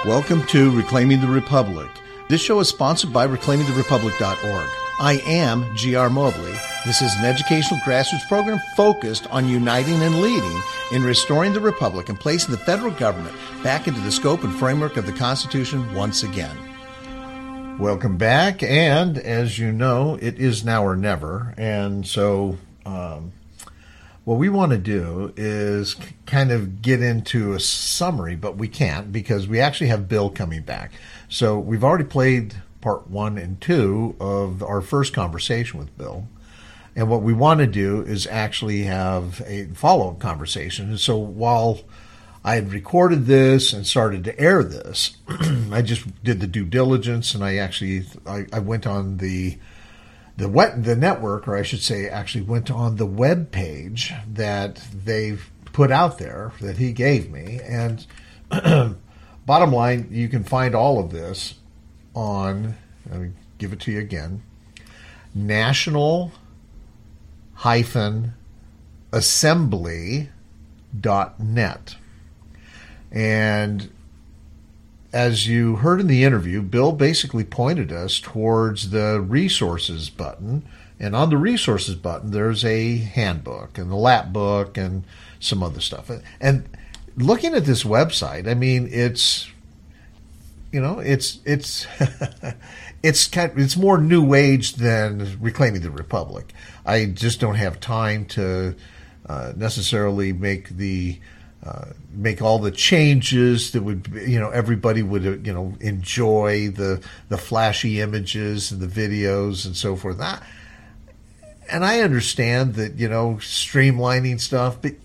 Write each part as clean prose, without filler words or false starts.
Welcome to Reclaiming the Republic. This show is sponsored by reclaimingtherepublic.org. I am G.R. Mobley. This is an educational grassroots program focused on uniting and leading in restoring the Republic and placing the federal government back into the scope and framework of the Constitution once again. Welcome back, and as you know, it is now or never, and so what we want to do is kind of get into a summary, but we can't because we actually have Bill coming back. So we've already played part 1 and 2 of our first conversation with Bill. And what we want to do is actually have a follow-up conversation. And so while I had recorded this and started to air this, I just did the due diligence, and I went on the network, or I should say actually went on the web page that they've put out there that he gave me. And bottom line, you can find all of this on, let me give it to you again, national-assembly.net. And as you heard in the interview, Bill basically pointed us towards the resources button. And on the resources button, there's a handbook and the lap book and some other stuff. And looking at this website, I mean, it's it's more new age than Reclaiming the Republic. I just don't have time to necessarily make all the changes that would, everybody would, enjoy the flashy images and the videos and so forth. And I understand that, streamlining stuff, but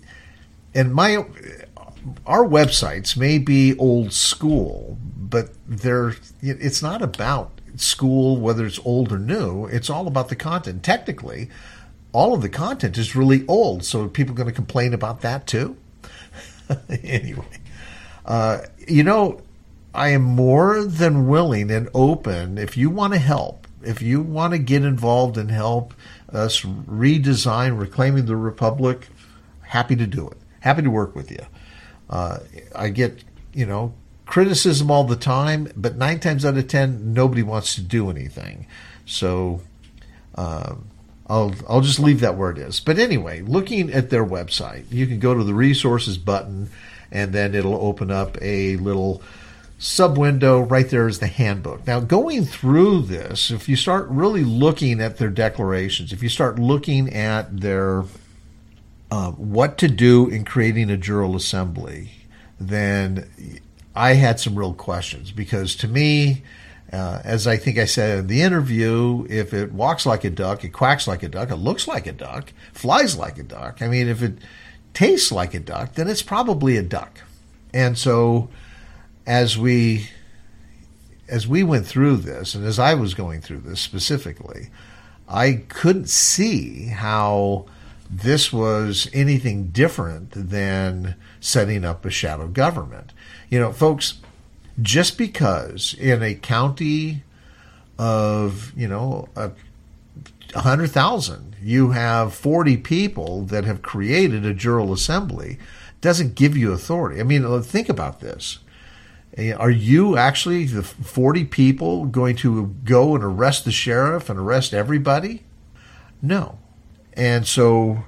our websites may be old school, but it's not about school, whether it's old or new. It's all about the content. Technically, all of the content is really old, so are people going to complain about that too? Anyway, I am more than willing and open. If you want to help, if you want to get involved and help us redesign Reclaiming the Republic, happy to do it. Happy to work with you. I get, criticism all the time, but 9 times out of 10, nobody wants to do anything. So I'll just leave that where it is. But anyway, looking at their website, you can go to the resources button, and then it'll open up a little sub window. Right there is the handbook. Now, going through this, if you start really looking at their declarations, if you start looking at their what to do in creating a General Assembly, then I had some real questions, because to me, as I think I said in the interview, if it walks like a duck, it quacks like a duck, it looks like a duck, flies like a duck. I mean, if it tastes like a duck, then it's probably a duck. And so as we went through this, and as I was going through this specifically, I couldn't see how this was anything different than setting up a shadow government. Folks, just because in a county of, 100,000, you have 40 people that have created a General Assembly, doesn't give you authority. I mean, think about this. Are you actually, the 40 people, going to go and arrest the sheriff and arrest everybody? No. And so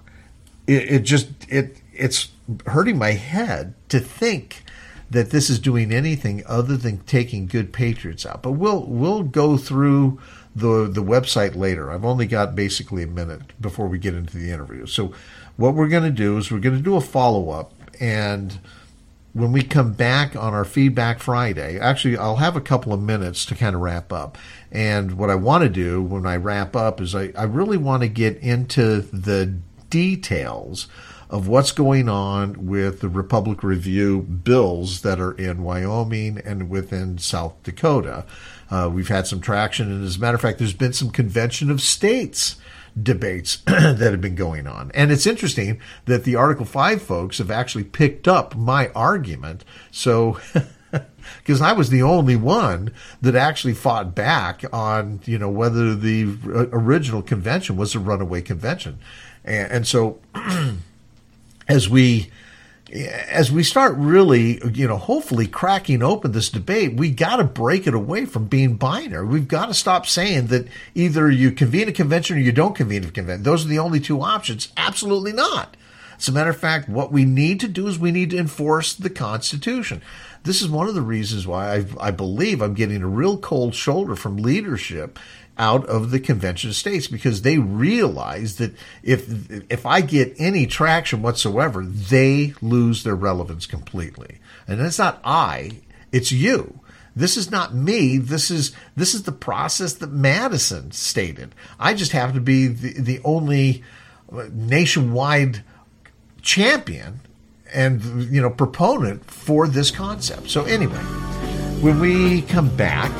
it's hurting my head to think that this is doing anything other than taking good patriots out. But we'll go through the website later. I've only got basically a minute before we get into the interview. So what we're going to do is we're going to do a follow-up, and when we come back on our Feedback Friday, actually I'll have a couple of minutes to kind of wrap up. And what I want to do when I wrap up is I really want to get into the details of what's going on with the Republic Review bills that are in Wyoming and within South Dakota. We've had some traction, and as a matter of fact, there's been some Convention of States debates that have been going on. And it's interesting that the Article 5 folks have actually picked up my argument. So, because I was the only one that actually fought back on, whether the original convention was a runaway convention. And so as we as we start really, hopefully cracking open this debate, we got to break it away from being binary. We've got to stop saying that either you convene a convention or you don't convene a convention. Those are the only two options. Absolutely not. As a matter of fact, what we need to do is we need to enforce the Constitution. This is one of the reasons why I believe I'm getting a real cold shoulder from leadership out of the Convention of States, because they realize that if I get any traction whatsoever, they lose their relevance completely. And it's not it's you. This is not me. This is the process that Madison stated. I just happen to be the only nationwide champion and proponent for this concept. So anyway, when we come back,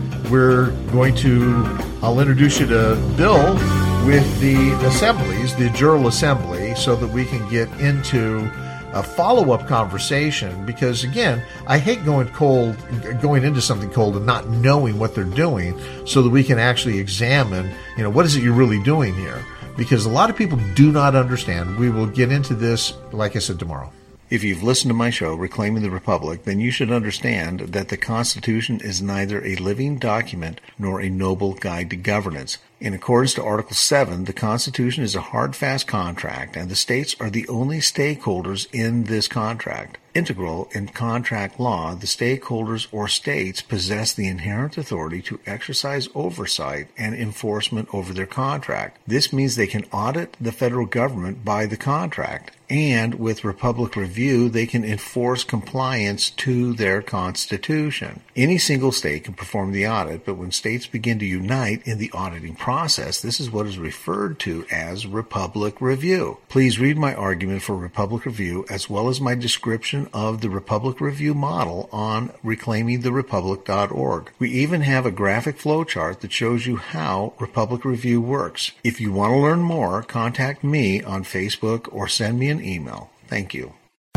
I'll introduce you to Bill with the assemblies, the Jural Assembly, so that we can get into a follow-up conversation, because again, I hate going into something cold and not knowing what they're doing, so that we can actually examine, what is it you're really doing here? Because a lot of people do not understand. We will get into this, like I said, tomorrow. If you've listened to my show, Reclaiming the Republic, then you should understand that the Constitution is neither a living document nor a noble guide to governance. In accordance to Article 7, the Constitution is a hard, fast contract, and the states are the only stakeholders in this contract. Integral in contract law, the stakeholders or states possess the inherent authority to exercise oversight and enforcement over their contract. This means they can audit the federal government by the contract, and with Republic Review, they can enforce compliance to their Constitution. Any single state can perform the audit, but when states begin to unite in the auditing process, this is what is referred to as Republic Review. Please read my argument for Republic Review, as well as my description of the Republic Review model on reclaimingtherepublic.org. We even have a graphic flowchart that shows you how Republic Review works. If you want to learn more, contact me on Facebook or send me an email. Thank you.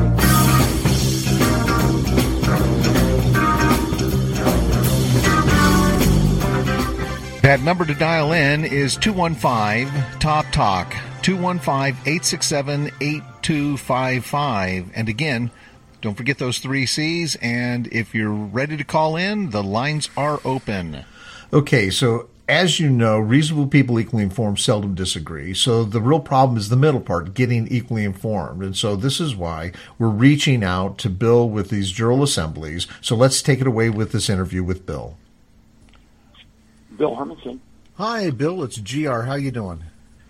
That number to dial in is 215-TALK-TALK, 215-867-8255. And again, don't forget those 3 C's, and if you're ready to call in, the lines are open. Okay, so as you know, reasonable people equally informed seldom disagree. So the real problem is the middle part, getting equally informed. And so this is why we're reaching out to Bill with these Jural Assemblies. So let's take it away with this interview with Bill. Bill Hermanson. Hi, Bill. It's GR. How you doing?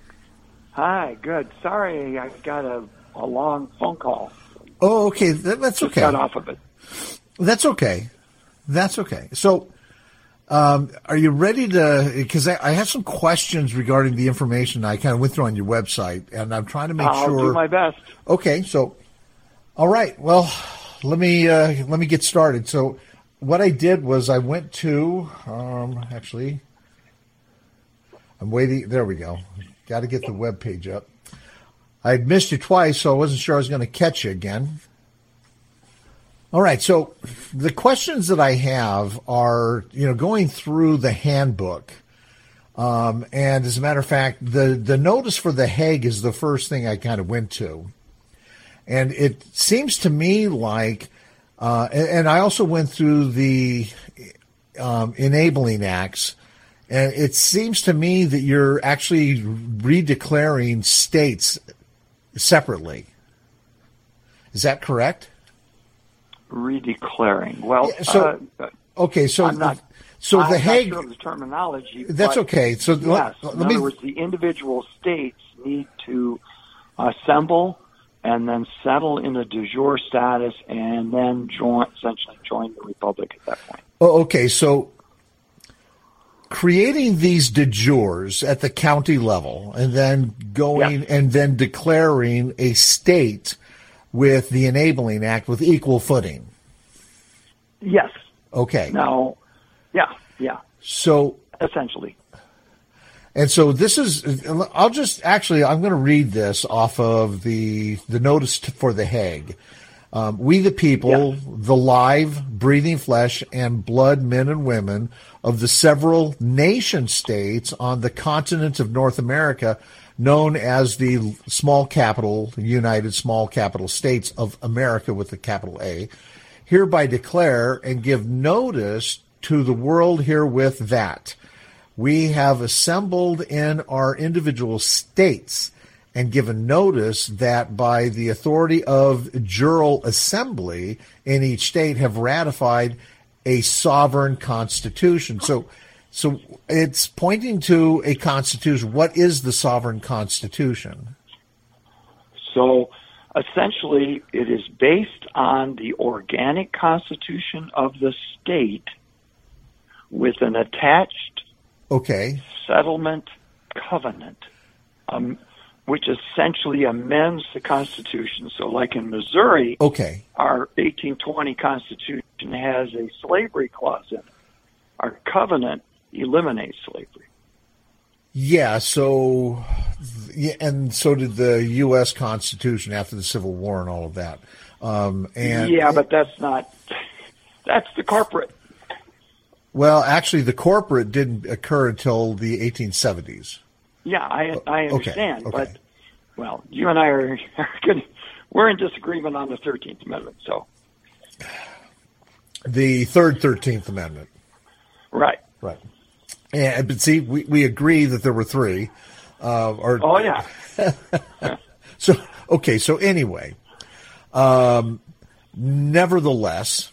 Hi, good. Sorry, I got a long phone call. Oh, okay. That's okay. Got off of it. That's okay. So, are you ready to? Because I have some questions regarding the information I kind of went through on your website, and I'm trying to make sure. I'll do my best. Okay. So, all right. Well, let me get started. So, what I did was I went to actually, I'm waiting. There we go. Got to get the web page up. I'd missed you twice, so I wasn't sure I was going to catch you again. All right, so the questions that I have are, going through the handbook. And as a matter of fact, the notice for the Hague is the first thing I kind of went to. And it seems to me like, and I also went through the enabling acts, and it seems to me that you're actually redeclaring states separately. Is that correct? Redeclaring. Well, okay. So I'm not the Hague. Not sure of the terminology. That's okay. So yes, in other words, the individual states need to assemble and then settle in a de jure status, and then essentially join the Republic at that point. Oh, okay. So creating these de jures at the county level, and then going and then declaring a state with the Enabling Act with equal footing. Yes. Okay. Now, yeah. So essentially. And so this is, I'm going to read this off of the notice for the Hague. We the people, Yes. the live, breathing flesh and blood men and women of the several nation states on the continent of North America, known as the small capital, United Small Capital States of America with the capital A, hereby declare and give notice to the world herewith that we have assembled in our individual states and given notice that by the authority of General Assembly in each state have ratified a sovereign constitution. So it's pointing to a constitution. What is the sovereign constitution? So essentially, it is based on the organic constitution of the state with an attached settlement covenant, which essentially amends the Constitution. So like in Missouri, our 1820 Constitution has a slavery clause in it. Our covenant eliminates slavery. Yeah, and so did the U.S. Constitution after the Civil War and all of that. But that's the corporate. Well, actually, the corporate didn't occur until the 1870s. Yeah, I understand, Okay. but well, you and I are we're in disagreement on the 13th Amendment. So the third 13th Amendment, right. But see, we agree that there were three. Yeah. So anyway, nevertheless,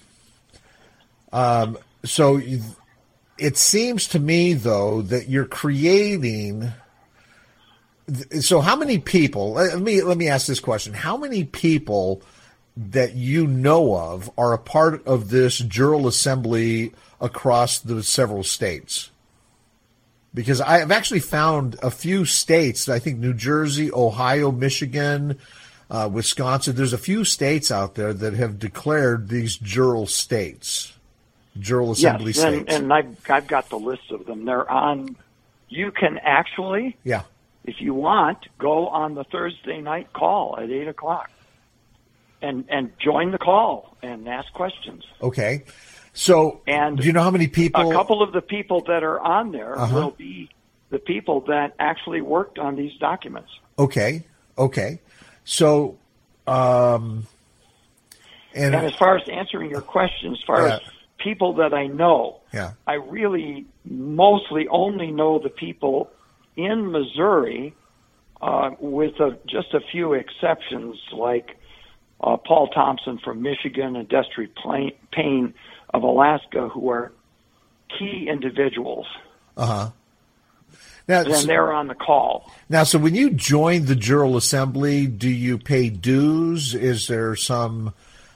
so it seems to me though that you're creating. So how many people? Let me ask this question: how many people that you know of are a part of this General Assembly across the several states? Because I've actually found a few states, I think New Jersey, Ohio, Michigan, Wisconsin. There's a few states out there that have declared these General Assembly states. And I've got the list of them. They're on. You can actually, if you want, go on the Thursday night call at 8:00 and join the call and ask questions. Okay. So, do you know how many people? A couple of the people that are on there will be the people that actually worked on these documents. Okay. So, and as far as answering your question, as far as people that I know, I really mostly only know the people in Missouri, with just a few exceptions, like Paul Thompson from Michigan and Destry Payne of Alaska, who are key individuals. Now, and they're on the call. Now, so when you join the General Assembly, do you pay dues? Is there some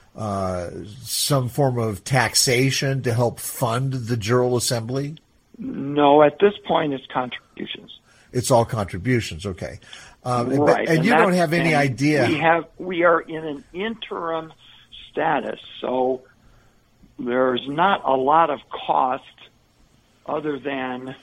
form of taxation to help fund the General Assembly? No, at this point, it's contributions. It's all contributions, okay. Right. And you don't have any idea. We are in an interim status, so there's not a lot of cost other than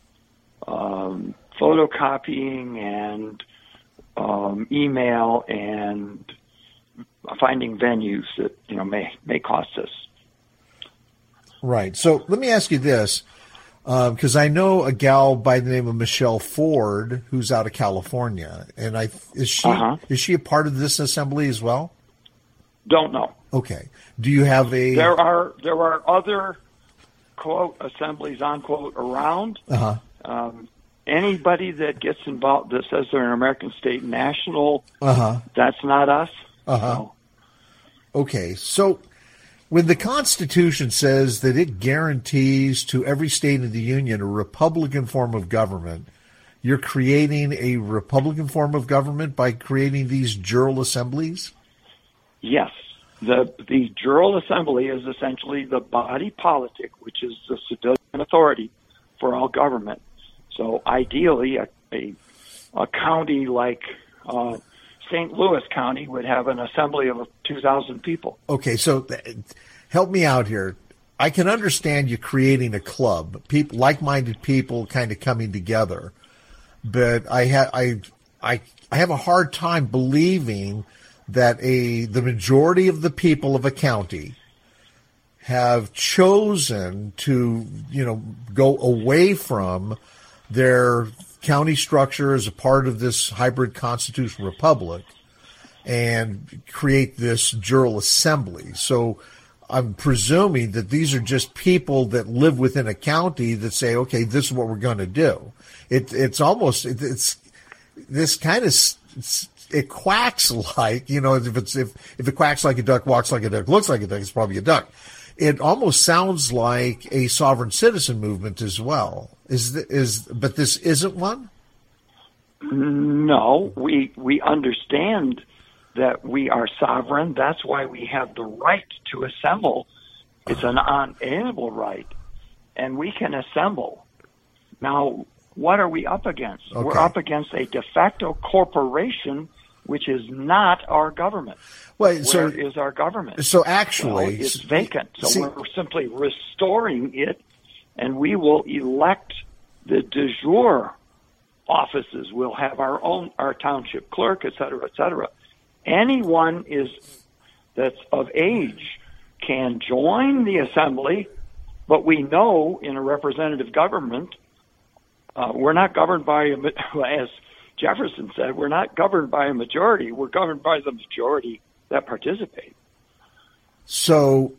photocopying and email and finding venues that may cost us. Right. So let me ask you this, because I know a gal by the name of Michelle Ford who's out of California, and is she a part of this assembly as well? Don't know. Okay. Do you have a? There are other quote assemblies unquote around. Anybody that gets involved that says they're an American State National, that's not us. No. Okay. So when the Constitution says that it guarantees to every state in the Union a Republican form of government, you're creating a Republican form of government by creating these General Assemblies? Yes. The General Assembly is essentially the body politic, which is the civilian authority for all government. So ideally, a county like St. Louis County would have an assembly of 2,000 people. Okay, so help me out here. I can understand you creating a club, people, like-minded people kind of coming together, but I have a hard time believing that the majority of the people of a county have chosen to, go away from their county structure as a part of this hybrid constitutional republic and create this General Assembly. So I'm presuming that these are just people that live within a county that say, okay, this is what we're going to do. It's this kind of, it quacks like, if it quacks like a duck, walks like a duck, looks like a duck, it's probably a duck. It almost sounds like a sovereign citizen movement as well. But this isn't one? No, we understand that we are sovereign. That's why we have the right to assemble. It's an unalienable right, and we can assemble. Now, what are we up against? Okay. We're up against a de facto corporation, which is not our government. Where is our government? So actually, it's vacant. So we're simply restoring it, and we will elect the de jure offices. We'll have our township clerk, et cetera, et cetera. Anyone that's of age can join the assembly, but we know in a representative government, we're not governed by, as Jefferson said, we're not governed by a majority. We're governed by the majority that participate. So,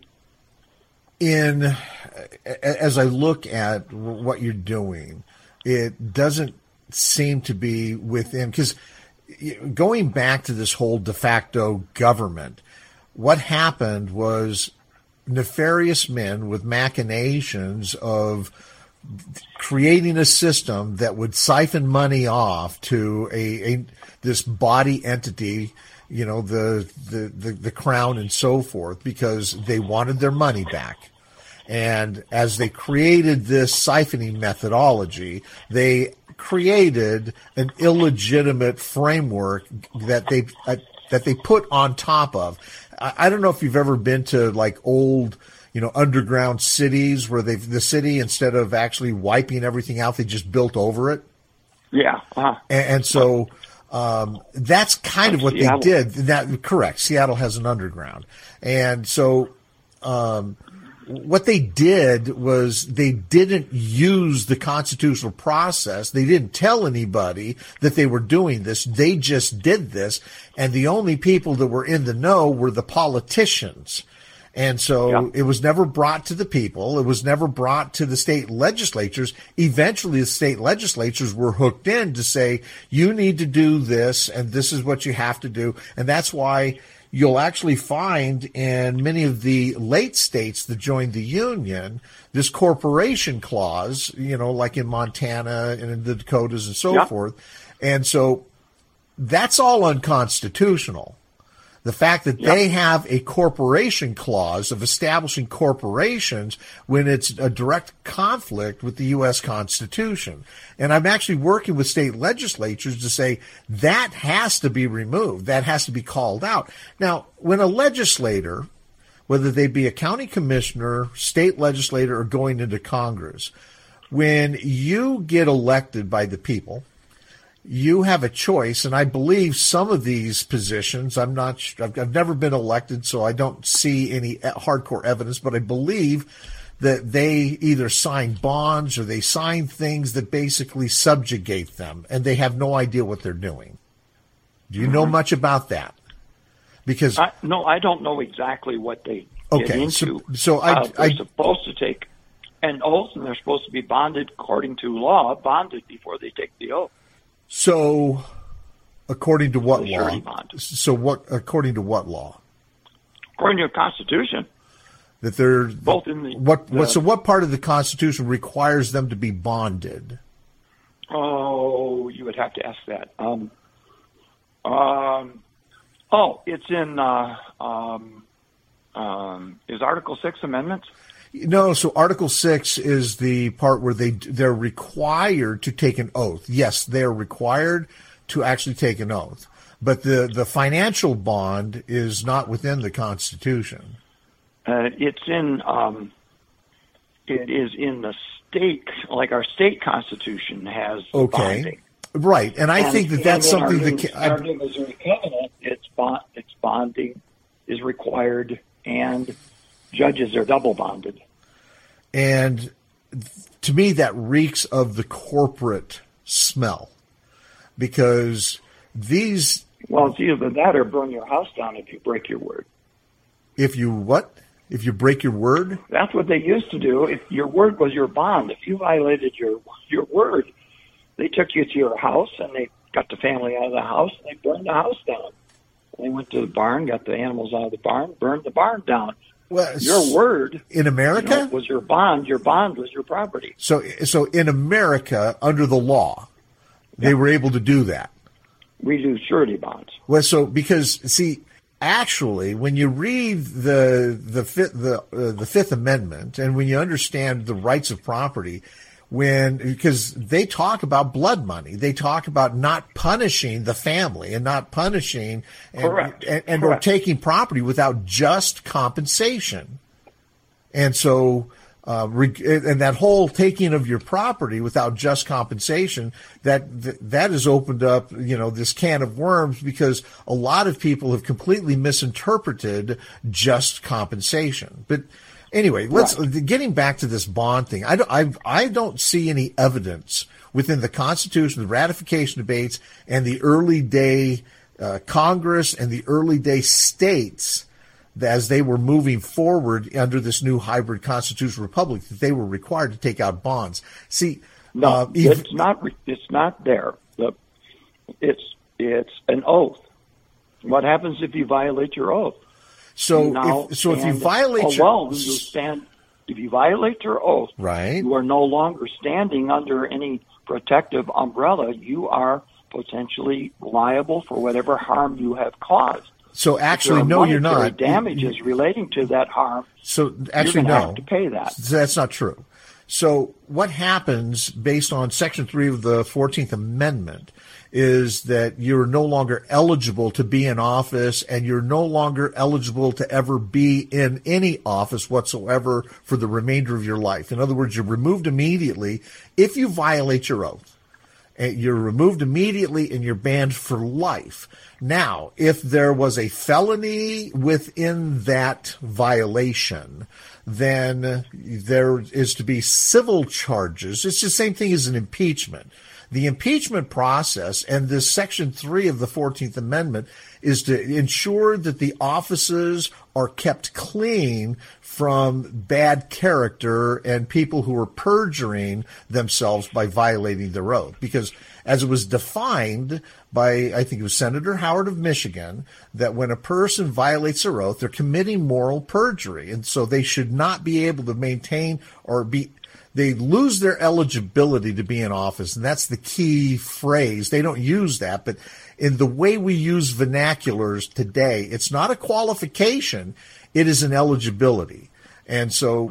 as I look at what you're doing, it doesn't seem to be within, because going back to this whole de facto government, what happened was nefarious men with machinations of creating a system that would siphon money off to this body entity, the crown and so forth, because they wanted their money back. And as they created this siphoning methodology, they created an illegitimate framework that they put on top of. I don't know if you've ever been to like old, underground cities where the city, instead of actually wiping everything out, they just built over it. Yeah. Uh-huh. And so that's kind of what Seattle. They did. Correct. Seattle has an underground. And so what they did was they didn't use the constitutional process. They didn't tell anybody that they were doing this. They just did this. And the only people that were in the know were the politicians. And so It was never brought to the people. It was never brought to the state legislatures. Eventually, the state legislatures were hooked in to say, you need to do this, and this is what you have to do. And that's why you'll actually find in many of the late states that joined the Union, this corporation clause, like in Montana and in the Dakotas and so forth. And so that's all unconstitutional. The fact that they have a corporation clause of establishing corporations when it's a direct conflict with the U.S. Constitution. And I'm actually working with state legislatures to say that has to be removed. That has to be called out. Now, when a legislator, whether they be a county commissioner, state legislator, or going into Congress, when you get elected by the people, you have a choice, and I believe some of these positions, I've never been elected, so I don't see any hardcore evidence, but I believe that they either sign bonds or they sign things that basically subjugate them, and they have no idea what they're doing. Do you know much about that? Because no, I don't know exactly what they get into. So they're supposed to take an oath, and they're supposed to be bonded according to law, bonded before they take the oath. So, according to what law? Bond. According to what law? According to the Constitution. That they're both in the what part of the Constitution requires them to be bonded? Oh, you would have to ask that. It's in is Article 6 amendments? No, so Article 6 is the part where they're required to take an oath. Yes, they're required to actually take an oath. But the financial bond is not within the Constitution. It is in the state, like our state Constitution has bonding. Right, and I think that's something our Missouri Covenant, it's bonding is required, and judges are double bonded. And to me, that reeks of the corporate smell, because these... Well, it's either that or burn your house down if you break your word. If you what? If you break your word? That's what they used to do. If your word was your bond, if you violated your word, they took you to your house and they got the family out of the house and they burned the house down. They went to the barn, got the animals out of the barn, burned the barn down. Well, your word in America was your bond. Your bond was your property. So in America, under the law, they were able to do that. We do surety bonds. Well, so because see, actually, when you read the Fifth Amendment and when you understand the rights of property, because they talk about blood money, they talk about not punishing the family and not punishing and or taking property without just compensation, and so. And that whole taking of your property without just compensation, that has opened up, this can of worms, because a lot of people have completely misinterpreted just compensation. But anyway, getting back to this bond thing, I don't see any evidence within the Constitution, the ratification debates, and the early day Congress and the early day states, as they were moving forward under this new hybrid constitutional republic, that they were required to take out bonds. See, no, it's not. It's not there. It's an oath. What happens if you violate your oath? So if you violate your oath, if you violate your oath, right, you are no longer standing under any protective umbrella. You are potentially liable for whatever harm you have caused. So actually, no, you're not. Damages relating to that harm. So actually, no, have to pay that. That's not true. So what happens based on Section 3 of the 14th Amendment is that you're no longer eligible to be in office, and you're no longer eligible to ever be in any office whatsoever for the remainder of your life. In other words, you're removed immediately if you violate your oath. You're removed immediately and you're banned for life. Now, if there was a felony within that violation, then there is to be civil charges. It's the same thing as an impeachment. The impeachment process and this Section 3 of the 14th Amendment is to ensure that the offices are kept clean from bad character and people who are perjuring themselves by violating their oath. Because as it was defined by, I think it was Senator Howard of Michigan, that when a person violates their oath, they're committing moral perjury. And so they should not be able to maintain or they lose their eligibility to be in office. And that's the key phrase. They don't use that, but in the way we use vernaculars today, it's not a qualification. It is an eligibility. And so,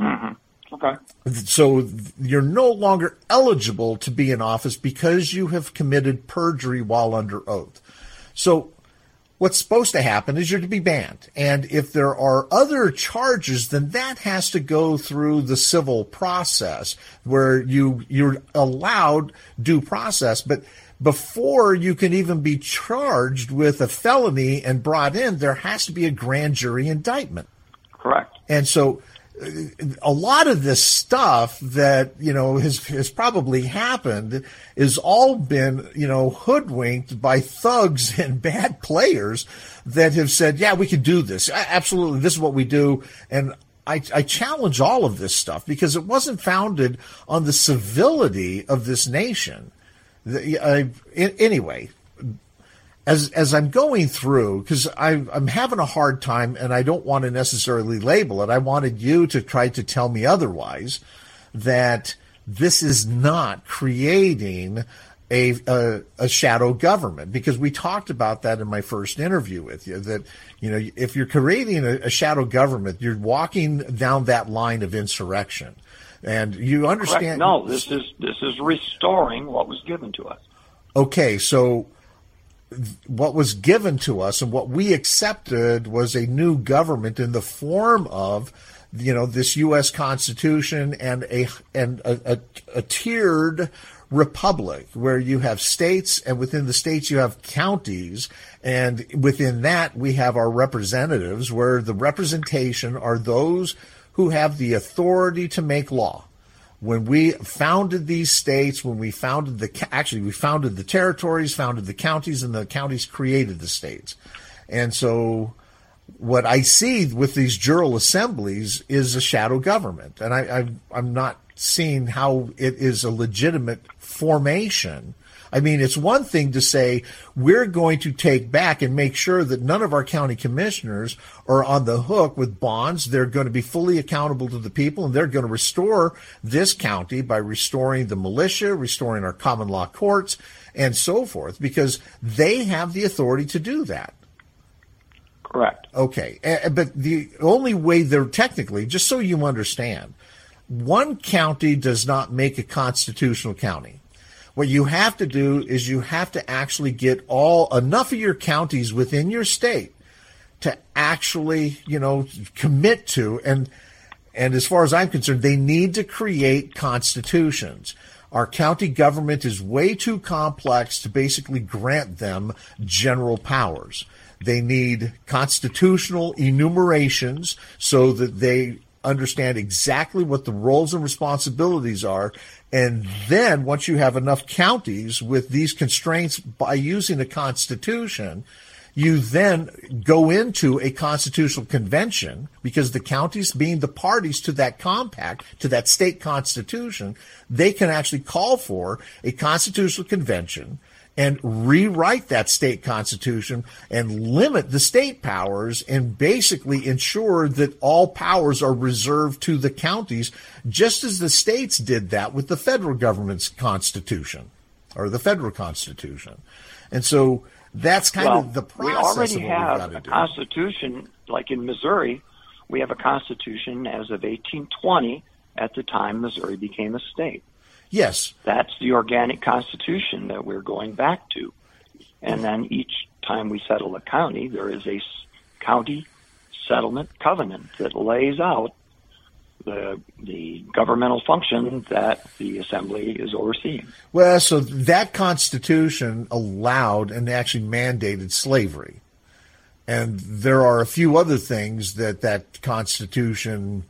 so you're no longer eligible to be in office because you have committed perjury while under oath. So what's supposed to happen is you're to be banned. And if there are other charges, then that has to go through the civil process where you're allowed due process. But before you can even be charged with a felony and brought in, there has to be a grand jury indictment. Correct. And so a lot of this stuff that, has probably happened is all been, hoodwinked by thugs and bad players that have said, yeah, we can do this. Absolutely. This is what we do. And I challenge all of this stuff because it wasn't founded on the civility of this nation. Anyway, as I'm going through, because I'm having a hard time and I don't want to necessarily label it. I wanted you to try to tell me otherwise, that this is not creating a shadow government, because we talked about that in my first interview with you, that, if you're creating a shadow government, you're walking down that line of insurrection. And you understand. Correct. No, this is restoring what was given to us. Okay, so what was given to us and what we accepted was a new government in the form of, this U.S. Constitution and a tiered republic where you have states, and within the states you have counties, and within that we have our representatives, where the representation are those who have the authority to make law. When we founded these states, when we founded we founded the territories, founded the counties, and the counties created the states. And so what I see with these jural assemblies is a shadow government. And I'm not seeing how it is a legitimate formation. I mean, it's one thing to say we're going to take back and make sure that none of our county commissioners are on the hook with bonds. They're going to be fully accountable to the people, and they're going to restore this county by restoring the militia, restoring our common law courts, and so forth, because they have the authority to do that. Correct. Okay. But the only way they're technically, just so you understand, one county does not make a constitutional county. What you have to do is you have to actually get enough of your counties within your state to actually, commit to, and as far as I'm concerned, they need to create constitutions. Our county government is way too complex to basically grant them general powers. They need constitutional enumerations so that they understand exactly what the roles and responsibilities are. And then once you have enough counties with these constraints by using a constitution, you then go into a constitutional convention, because the counties being the parties to that compact, to that state constitution, they can actually call for a constitutional convention and rewrite that state constitution and limit the state powers and basically ensure that all powers are reserved to the counties, just as the states did that with the federal government's constitution, or the federal constitution. And so that's kind of the process. We already have a constitution, like in Missouri. We have a constitution as of 1820, at the time Missouri became a state. Yes. That's the organic constitution that we're going back to. And then each time we settle a county, there is a county settlement covenant that lays out the governmental function that the assembly is overseeing. Well, so that constitution allowed and actually mandated slavery. And there are a few other things that constitution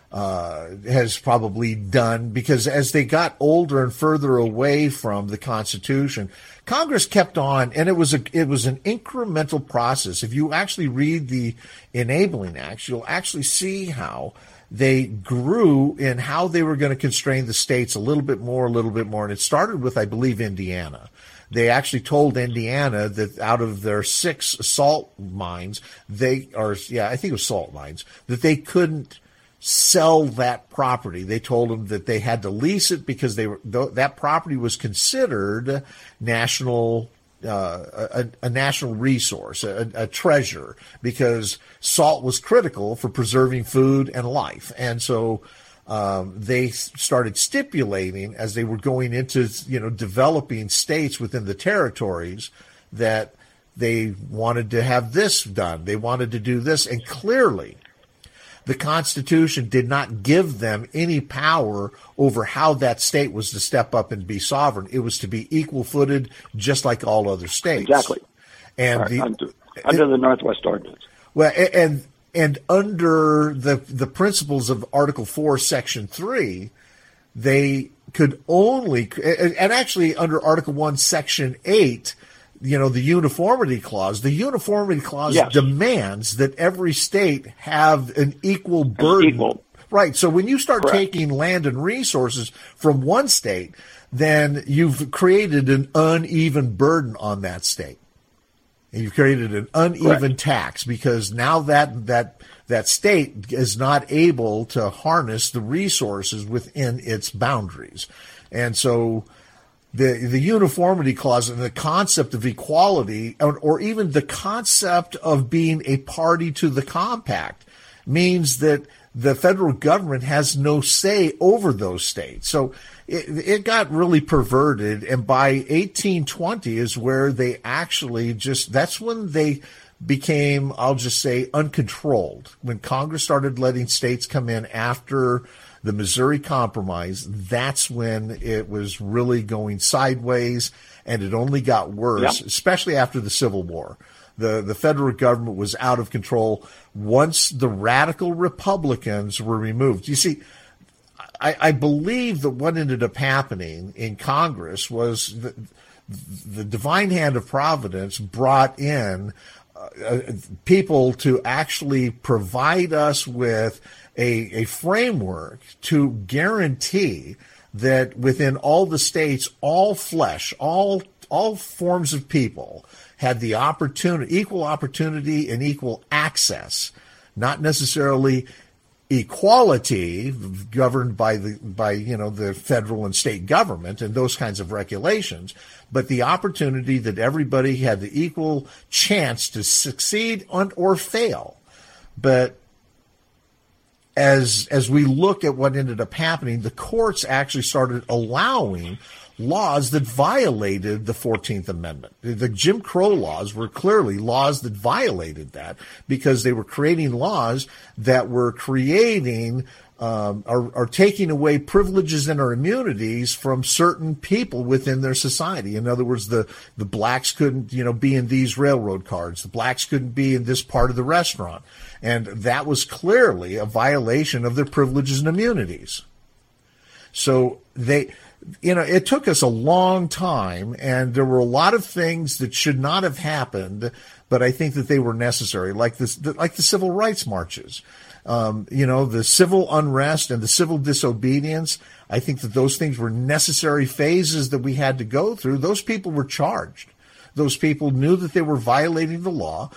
has probably done, because as they got older and further away from the Constitution, Congress kept on, and it was an incremental process. If you actually read the Enabling Acts, you'll actually see how they grew in how they were going to constrain the states a little bit more. And it started with, I believe, Indiana. They actually told Indiana that out of their 6 salt mines, I think it was salt mines, that they couldn't sell that property. They told them that they had to lease it because that property was considered national, a national resource, a treasure, because salt was critical for preserving food and life. And so they started stipulating, as they were going into developing states within the territories, that they wanted to have this done. They wanted to do this, and clearly the Constitution did not give them any power over how that state was to step up and be sovereign. It was to be equal-footed, just like all other states. Exactly. And under the Northwest Ordinance. Well, and under the principles of Article 4, Section 3, they could only, and actually under Article 1, Section 8, the uniformity clause. The uniformity clause demands that every state have an equal burden. Right. So when you start taking land and resources from one state, then you've created an uneven burden on that state. And you've created an uneven tax, because now that state is not able to harness the resources within its boundaries. And so the uniformity clause and the concept of equality, or even the concept of being a party to the compact, means that the federal government has no say over those states. So it got really perverted. And by 1820 is where they actually that's when they became, I'll just say, uncontrolled. When Congress started letting states come in after the Missouri Compromise, that's when it was really going sideways, and it only got worse, especially after the Civil War. The federal government was out of control once the radical Republicans were removed. You see, I believe that what ended up happening in Congress was the divine hand of providence brought in people to actually provide us with a framework to guarantee that within all the states, all flesh, all forms of people had the opportunity, equal opportunity and equal access, not necessarily equality governed by the federal and state government and those kinds of regulations, but the opportunity that everybody had the equal chance to succeed or fail. But as we look at what ended up happening, the courts actually started allowing laws that violated the 14th Amendment. The Jim Crow laws were clearly laws that violated that because they were creating laws that were creating are taking away privileges and or immunities from certain people within their society. In other words, the blacks couldn't, be in these railroad cars. The blacks couldn't be in this part of the restaurant. And that was clearly a violation of their privileges and immunities. So it took us a long time, and there were a lot of things that should not have happened, but I think that they were necessary, like the civil rights marches. The civil unrest and the civil disobedience, I think that those things were necessary phases that we had to go through. Those people were charged. Those people knew that they were violating the law,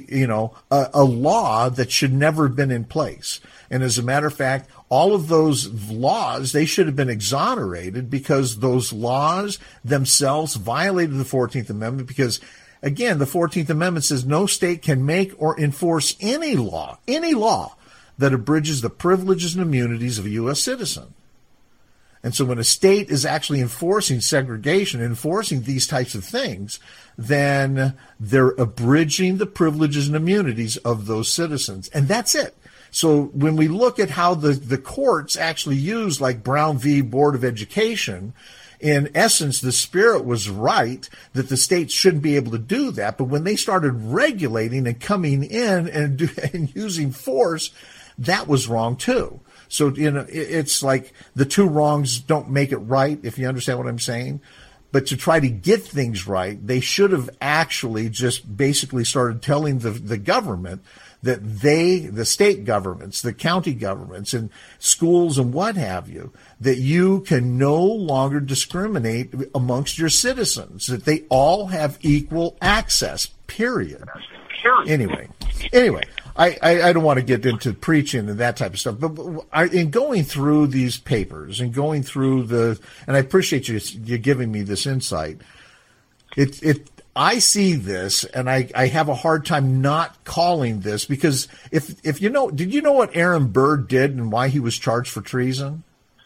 a law that should never have been in place. And as a matter of fact, all of those laws, they should have been exonerated because those laws themselves violated the 14th Amendment because, again, the 14th Amendment says no state can make or enforce any law that abridges the privileges and immunities of a U.S. citizen. And so when a state is actually enforcing segregation, enforcing these types of things, then they're abridging the privileges and immunities of those citizens. And that's it. So when we look at how the courts actually use, like Brown v. Board of Education, in essence, the spirit was right that the states shouldn't be able to do that. But when they started regulating and coming in and using force, that was wrong too. So, it's like the two wrongs don't make it right, if you understand what I'm saying. But to try to get things right, they should have actually just basically started telling the government that the state governments, the county governments, and schools and what have you, that you can no longer discriminate amongst your citizens, that they all have equal access, period. Anyway, I don't want to get into preaching and that type of stuff, but in going through these papers and going through and I appreciate you giving me this insight, I see this, and I have a hard time not calling this because did you know what Aaron Burr did and why he was charged for treason?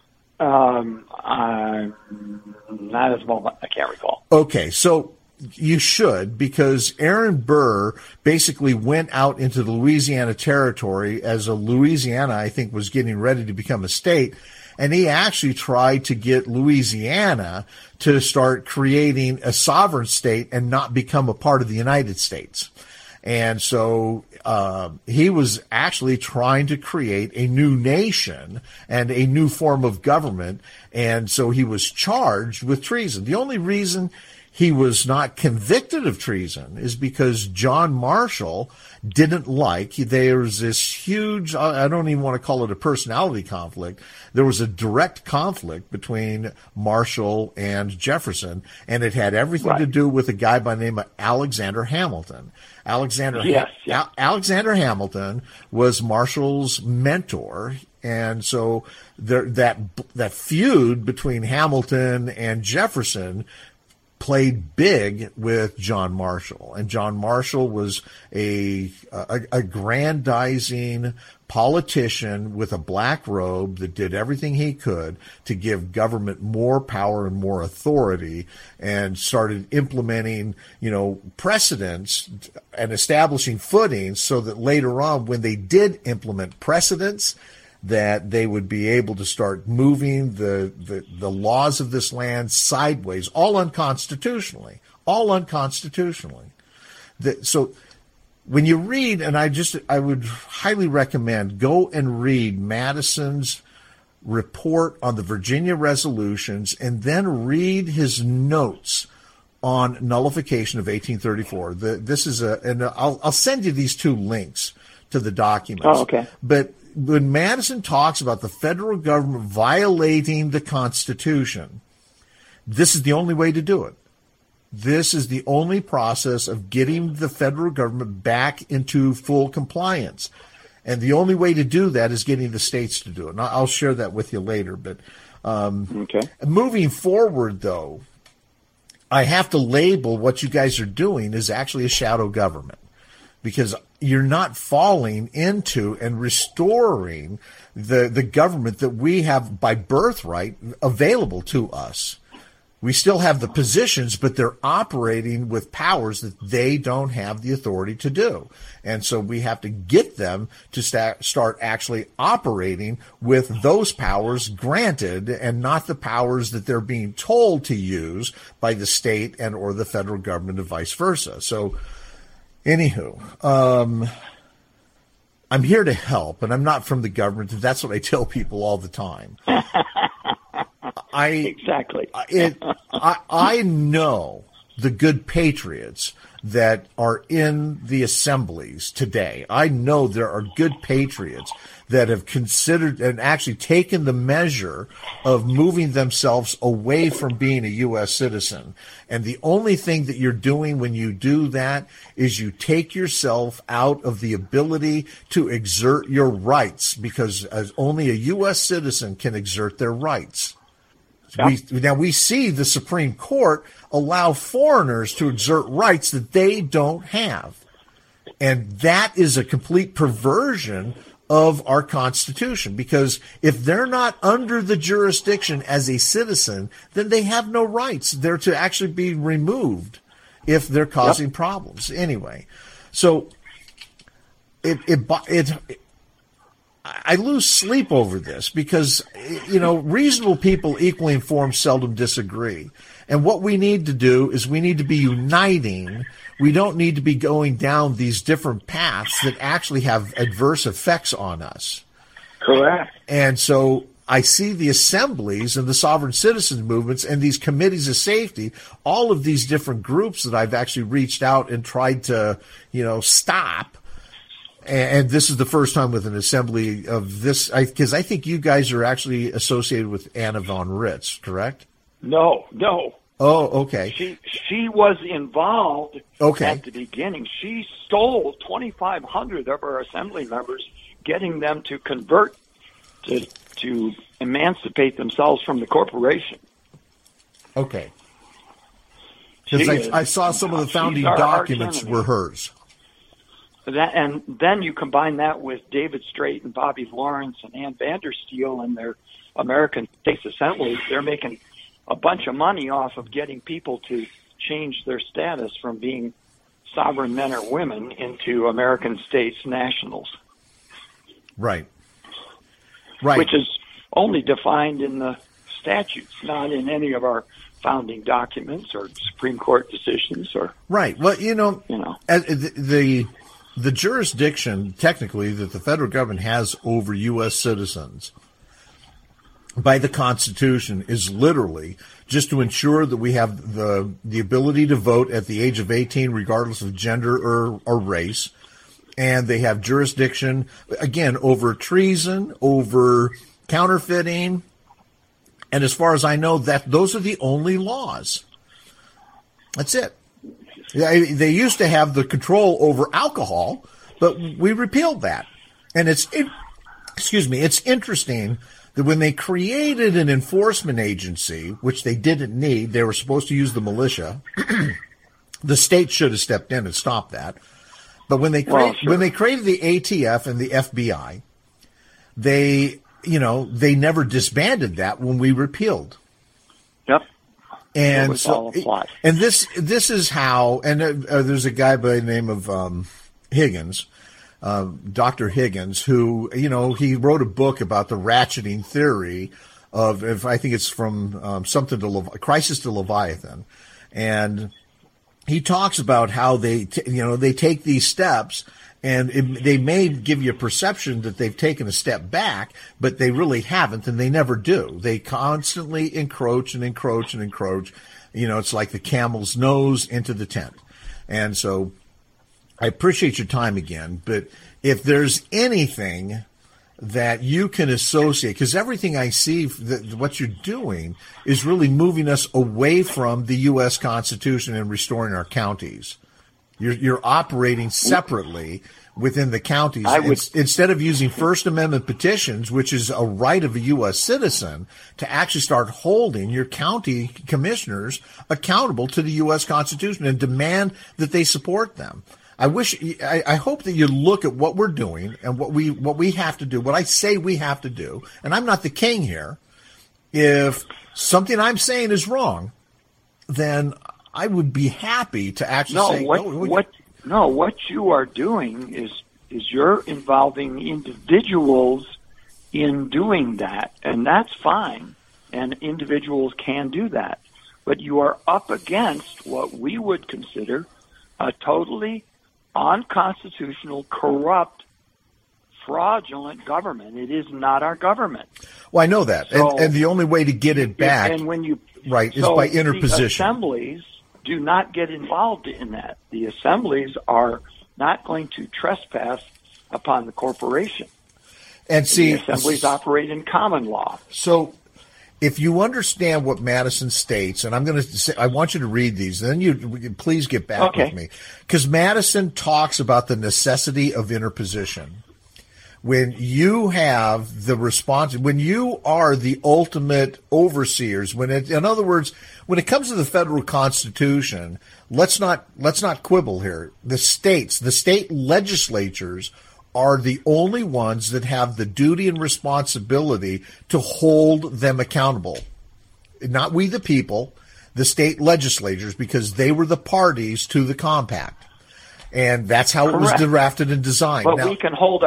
Not at the moment. I can't recall. Okay, so you should, because Aaron Burr basically went out into the Louisiana territory as Louisiana, I think, was getting ready to become a state. And he actually tried to get Louisiana to start creating a sovereign state and not become a part of the United States. And so he was actually trying to create a new nation and a new form of government. And so he was charged with treason. The only reason he was not convicted of treason is because John Marshall didn't there was this huge, I don't even want to call it a personality conflict. There was a direct conflict between Marshall and Jefferson, and it had everything to do with a guy by the name of Alexander Hamilton. Alexander Hamilton was Marshall's mentor. And so that feud between Hamilton and Jefferson played big with John Marshall. And John Marshall was a aggrandizing politician with a black robe that did everything he could to give government more power and more authority, and started implementing, precedents and establishing footings so that later on, when they did implement precedents, that they would be able to start moving the laws of this land sideways, all unconstitutionally. So when you read, and I would highly recommend, go and read Madison's report on the Virginia resolutions, and then read his notes on nullification of 1834. And I'll send you these two links to the documents. Oh, okay. But when Madison talks about the federal government violating the Constitution, this is the only way to do it. This is the only process of getting the federal government back into full compliance. And the only way to do that is getting the states to do it. And I'll share that with you later. But moving forward, though, I have to label what you guys are doing as actually a shadow government, because you're not falling into and restoring the government that we have by birthright available to us. We still have the positions, but they're operating with powers that they don't have the authority to do. And so we have to get them to start actually operating with those powers granted, and not the powers that they're being told to use by the state and or the federal government and vice versa. So anywho, I'm here to help, and I'm not from the government. That's what I tell people all the time. Exactly. I know the good patriots that are in the assemblies today. I know there are good patriots that have considered and actually taken the measure of moving themselves away from being a U.S. citizen. And the only thing that you're doing when you do that is you take yourself out of the ability to exert your rights, because as only a U.S. citizen can exert their rights. Yeah. We see the Supreme Court allow foreigners to exert rights that they don't have. And that is a complete perversion of our Constitution, because if they're not under the jurisdiction as a citizen, then they have no rights. They're to actually be removed if they're causing problems. Anyway, so I lose sleep over this because, reasonable people equally informed seldom disagree. And what we need to do is we need to be uniting. We don't need to be going down these different paths that actually have adverse effects on us. Correct. And so I see the assemblies and the sovereign citizens movements and these committees of safety, all of these different groups that I've actually reached out and tried to, stop. And this is the first time with an assembly of this, because I think you guys are actually associated with Anna von Ritz, correct? No. Oh, okay. She was involved at the beginning. She stole 2,500 of our assembly members, getting them to convert to emancipate themselves from the corporation. Okay. Because I saw some of the founding documents were hers. And then you combine that with David Straight and Bobby Lawrence and Ann Vandersteel and their American States Assemblies. They're making a bunch of money off of getting people to change their status from being sovereign men or women into American states nationals. Right. Which is only defined in the statutes, not in any of our founding documents or Supreme Court decisions. Right. Well, the jurisdiction, technically, that the federal government has over U.S. citizens by the Constitution is literally just to ensure that we have the ability to vote at the age of 18, regardless of gender or race. And they have jurisdiction, again, over treason, over counterfeiting. And as far as I know, those are the only laws. That's it. They used to have the control over alcohol, but we repealed that. And it's interesting that when they created an enforcement agency, which they didn't need, they were supposed to use the militia. The state should have stepped in and stopped that. But when they created the ATF and the FBI, they never disbanded that when we repealed. Yep. And so, and this is how, and there's a guy by the name of Higgins, Dr. Higgins, who, he wrote a book about the ratcheting theory of, I think it's from Crisis to Leviathan. And he talks about how they take these steps, and they may give you a perception that they've taken a step back, but they really haven't, and they never do. They constantly encroach and encroach and encroach. It's like the camel's nose into the tent. And so I appreciate your time again, but if there's anything that you can associate, because everything I see that what you're doing is really moving us away from the U.S. Constitution and restoring our counties. You're operating separately within the counties. Instead of using First Amendment petitions, which is a right of a U.S. citizen, to actually start holding your county commissioners accountable to the U.S. Constitution and demand that they support them. I hope that you look at what we're doing and what we have to do, what I say we have to do, and I'm not the king here. If something I'm saying is wrong, then I would be happy to actually say what you are doing is you're involving individuals in doing that, and that's fine, and individuals can do that. But you are up against what we would consider a totally unconstitutional, corrupt, fraudulent government. It is not our government. Well, I know that, so, and the only way to get it back, is by interposition. The assemblies do not get involved in that. The assemblies are not going to trespass upon the corporation. And see, the assemblies operate in common law. So, if you understand what Madison states, and I want you to read these, then you please get back with me, because Madison talks about the necessity of interposition. When you have the response, when you are the ultimate overseers, in other words, when it comes to the federal Constitution, let's not quibble here. The state legislatures are the only ones that have the duty and responsibility to hold them accountable. Not we the people, the state legislatures, because they were the parties to the compact. And that's how it was drafted and designed. But we can hold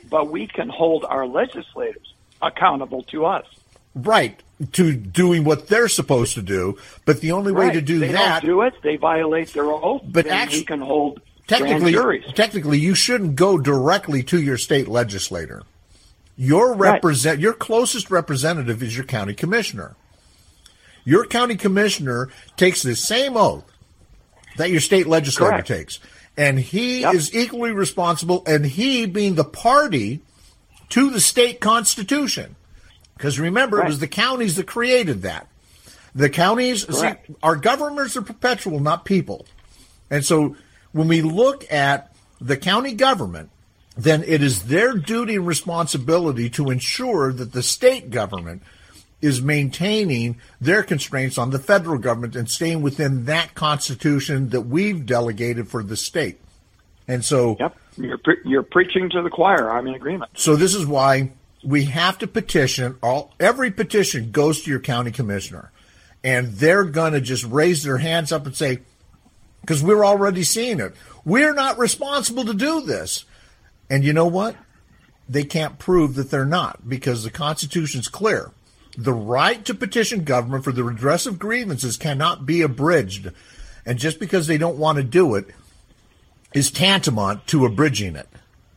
our legislators accountable to us. Right, to doing what they're supposed to do. But the only way to do that... They don't do it, they violate their oath, but then actually, we can hold grand juries. Technically, you shouldn't go directly to your state legislator. Your closest representative is your county commissioner. Your county commissioner takes the same oath that your state legislator takes. And he is equally responsible, and he being the party to the state constitution. Because remember, it was the counties that created that. The counties, our governments are perpetual, not people. And so when we look at the county government, then it is their duty and responsibility to ensure that the state government is maintaining their constraints on the federal government and staying within that constitution that we've delegated for the state. And so you're preaching to the choir. I'm in agreement. So this is why we have to petition. Every petition goes to your county commissioner, and they're going to just raise their hands up and say, because we're already seeing it, we're not responsible to do this. And you know what? They can't prove that they're not, because the Constitution's clear. The right to petition government for the redress of grievances cannot be abridged. And just because they don't want to do it is tantamount to abridging it.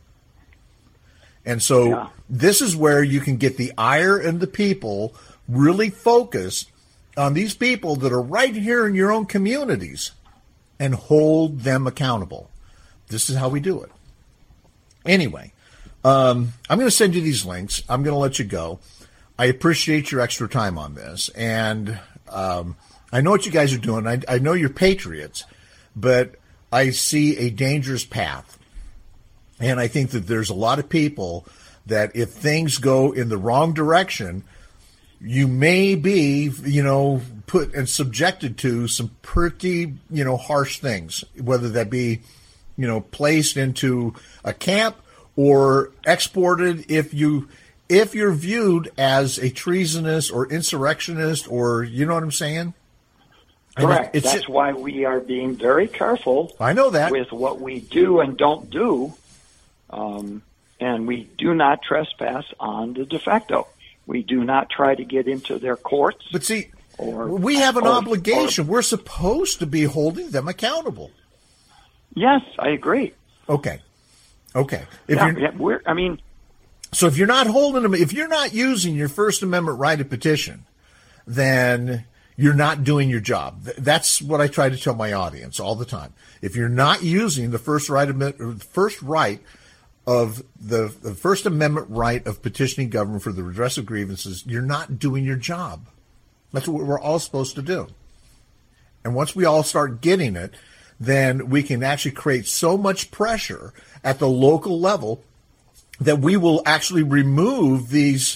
And so this is where you can get the ire and the people really focused on these people that are right here in your own communities and hold them accountable. This is how we do it. Anyway, I'm going to send you these links. I'm going to let you go. I appreciate your extra time on this. And I know what you guys are doing. I know you're patriots, but I see a dangerous path. And I think that there's a lot of people that if things go in the wrong direction, you may be, put and subjected to some pretty, harsh things, whether that be, placed into a camp or exported if you're viewed as a treasonous or insurrectionist, or you know what I'm saying? Correct. That's why we are being very careful. I know that. With what we do and don't do And we do not trespass on the de facto. We do not try to get into their courts. But see, we have an obligation. We're supposed to be holding them accountable. Yes, I agree. Okay. So if you're not holding them, if you're not using your First Amendment right of petition, then you're not doing your job. That's what I try to tell my audience all the time. If you're not using the First Amendment right of petitioning government for the redress of grievances, you're not doing your job. That's what we're all supposed to do. And once we all start getting it, then we can actually create so much pressure at the local level that we will actually remove these.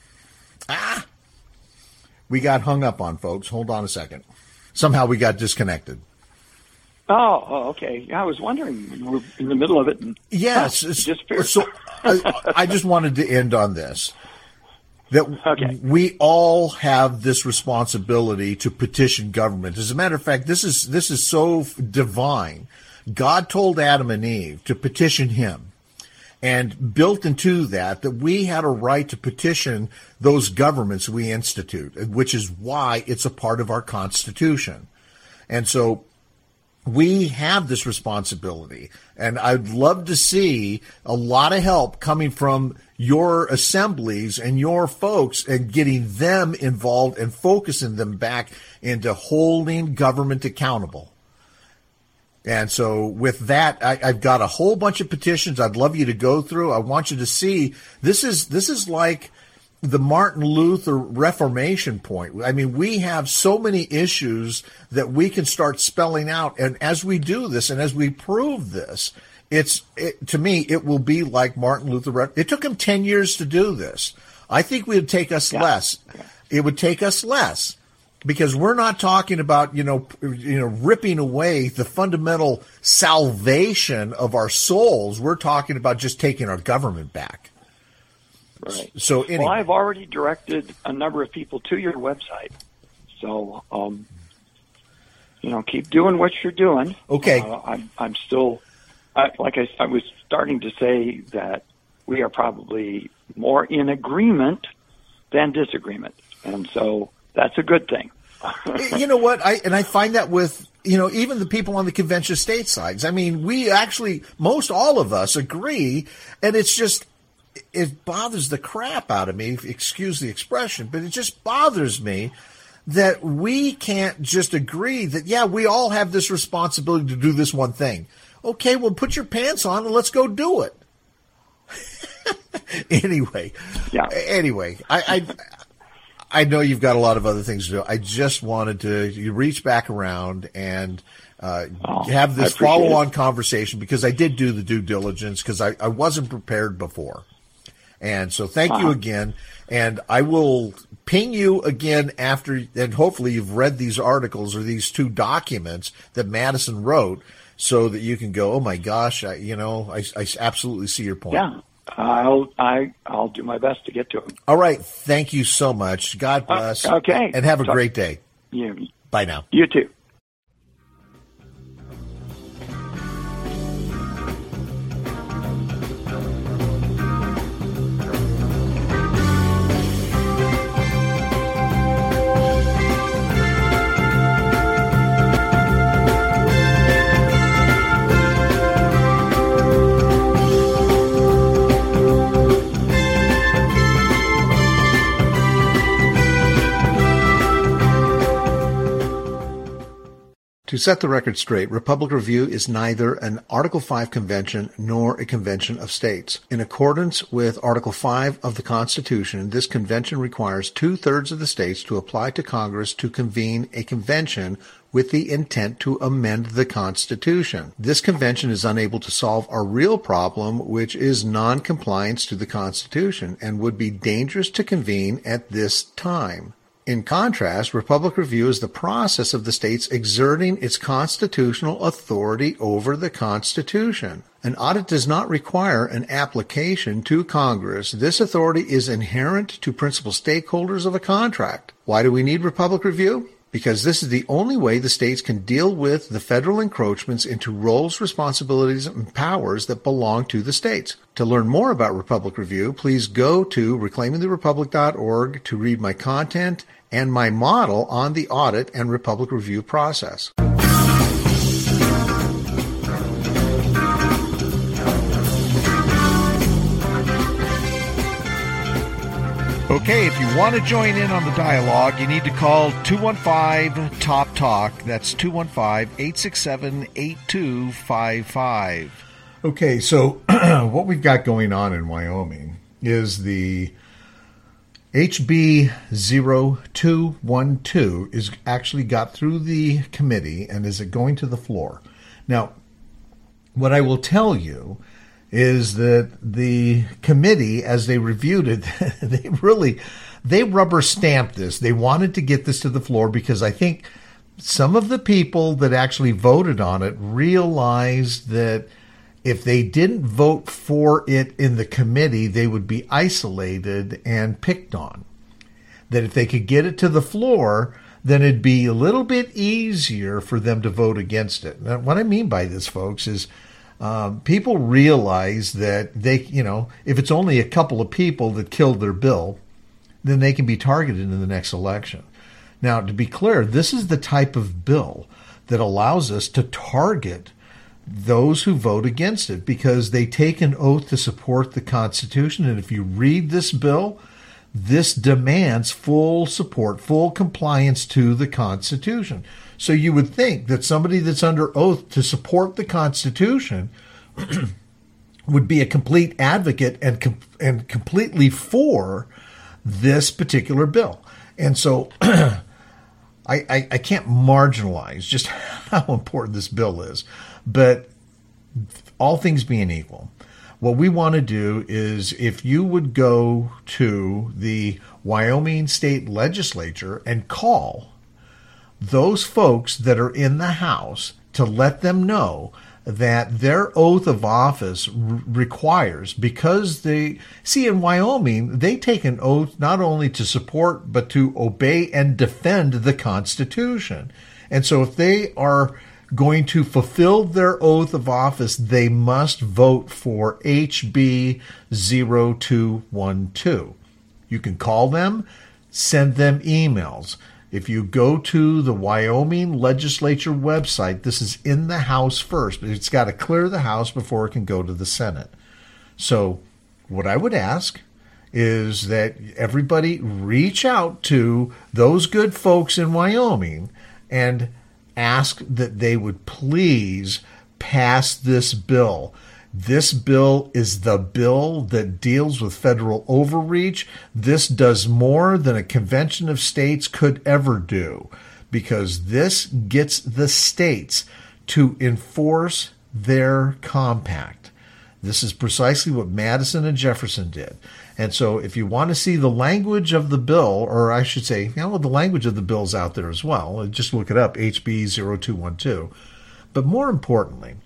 We got hung up on, folks. Hold on a second. Somehow we got disconnected. Oh, okay. I was wondering. We're in the middle of it. Yes. So I just wanted to end on this. That we all have this responsibility to petition government. As a matter of fact, this is so divine. God told Adam and Eve to petition him. And built into that we had a right to petition those governments we institute, which is why it's a part of our Constitution. And so we have this responsibility. And I'd love to see a lot of help coming from your assemblies and your folks and getting them involved and focusing them back into holding government accountable. And so with that, I've got a whole bunch of petitions I'd love you to go through. I want you to see this is like the Martin Luther Reformation point. I mean, we have so many issues that we can start spelling out. And as we do this and as we prove this, to me, it will be like Martin Luther. It took him 10 years to do this. I think it would take us less. It would take us less. Because we're not talking about, ripping away the fundamental salvation of our souls. We're talking about just taking our government back. Right. So anyway. Well, I've already directed a number of people to your website. So, keep doing what you're doing. Okay. I'm still, like I was starting to say that we are probably more in agreement than disagreement. And so that's a good thing. You know what? I find that with, even the people on the convention of state sides. I mean, we actually, most all of us agree, and it bothers the crap out of me, excuse the expression, but it just bothers me that we can't just agree that, we all have this responsibility to do this one thing. Okay, well, put your pants on and let's go do it. Anyway, I know you've got a lot of other things to do. I just wanted to reach back around and have this follow-on conversation because I did do the due diligence because I wasn't prepared before. And so thank you again. And I will ping you again after, and hopefully you've read these articles or these two documents that Madison wrote so that you can go, oh, my gosh, I absolutely see your point. Yeah. I'll do my best to get to them. All right. Thank you so much. God bless. Okay. And have a great day. Yeah. Bye now. You too. To set the record straight, Republic Review is neither an Article 5 convention nor a convention of states. In accordance with Article 5 of the Constitution, this convention requires 2/3 of the states to apply to Congress to convene a convention with the intent to amend the Constitution. This convention is unable to solve our real problem, which is non-compliance to the Constitution, and would be dangerous to convene at this time. In contrast, Republic Review is the process of the states exerting its constitutional authority over the Constitution. An audit does not require an application to Congress. This authority is inherent to principal stakeholders of a contract. Why do we need Republic Review? because this is the only way the states can deal with the federal encroachments into roles, responsibilities, and powers that belong to the states. To learn more about Republic Review, please go to reclaimingtherepublic.org to read my content and my model on the audit and Republic Review process. Okay, if you want to join in on the dialogue, you need to call 215-TOP-TALK. That's 215-867-8255. Okay, so what we've got going on in Wyoming is the HB 0212 is actually got through the committee and is going to the floor. Now, what I will tell you is that the committee, as they reviewed it, they rubber stamped this. They wanted to get this to the floor because I think some of the people that actually voted on it realized that if they didn't vote for it in the committee, they would be isolated and picked on. That if they could get it to the floor, then it'd be a little bit easier for them to vote against it. Now, what I mean by this, folks, is people realize that if it's only a couple of people that killed their bill, then they can be targeted in the next election. Now, to be clear, this is the type of bill that allows us to target those who vote against it because they take an oath to support the Constitution. And if you read this bill, this demands full support, full compliance to the Constitution. So you would think that somebody that's under oath to support the Constitution would be a complete advocate and completely for this particular bill. And so I can't marginalize just how important this bill is. But all things being equal, what we want to do is if you would go to the Wyoming State Legislature and call those folks that are in the House to let them know that their oath of office requires, because in Wyoming, they take an oath not only to support, but to obey and defend the Constitution. And so if they are going to fulfill their oath of office, they must vote for HB 0212. You can call them, send them emails. If you go to the Wyoming Legislature website, this is in the House first, but it's got to clear the House before it can go to the Senate. So what I would ask is that everybody reach out to those good folks in Wyoming and ask that they would please pass this bill. This bill is the bill that deals with federal overreach. This does more than a convention of states could ever do, because this gets the states to enforce their compact. This is precisely what Madison and Jefferson did. And so if you want to see the language of the bill, or I should say, the language of the bill's out there as well. Just look it up, HB 0212. But more importantly,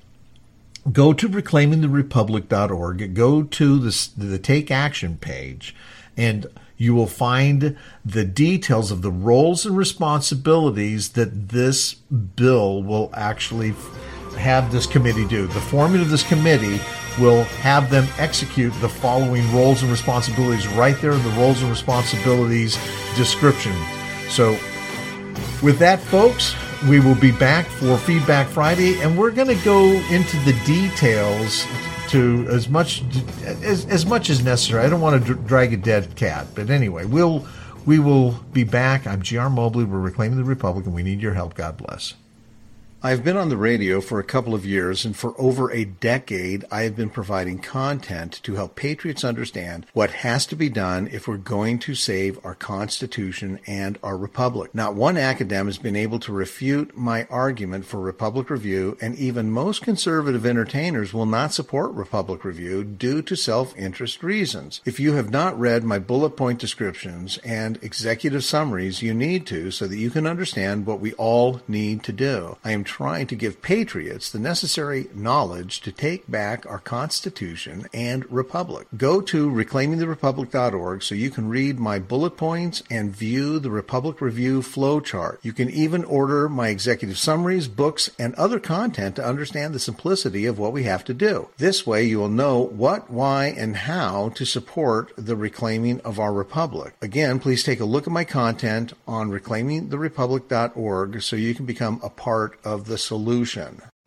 go to reclaimingtherepublic.org, go to the Take Action page, and you will find the details of the roles and responsibilities that this bill will actually have this committee do. The formula of this committee will have them execute the following roles and responsibilities right there in the roles and responsibilities description. So with that, folks, we will be back for Feedback Friday, and we're going to go into the details to as much as necessary. I don't want to drag a dead cat, but anyway, we will be back. I'm G.R. Mobley. We're Reclaiming the Republic, and we need your help. God bless. I've been on the radio for a couple of years, and for over a decade, I have been providing content to help patriots understand what has to be done if we're going to save our Constitution and our Republic. Not one academic has been able to refute my argument for Republic Review, and even most conservative entertainers will not support Republic Review due to self-interest reasons. If you have not read my bullet point descriptions and executive summaries, you need to, so that you can understand what we all need to do. I am trying to give patriots the necessary knowledge to take back our Constitution and Republic. Go to reclaimingtherepublic.org so you can read my bullet points and view the Republic Review flowchart. You can even order my executive summaries, books, and other content to understand the simplicity of what we have to do. This way you will know what, why, and how to support the reclaiming of our Republic. Again, please take a look at my content on reclaimingtherepublic.org so you can become a part of the solution.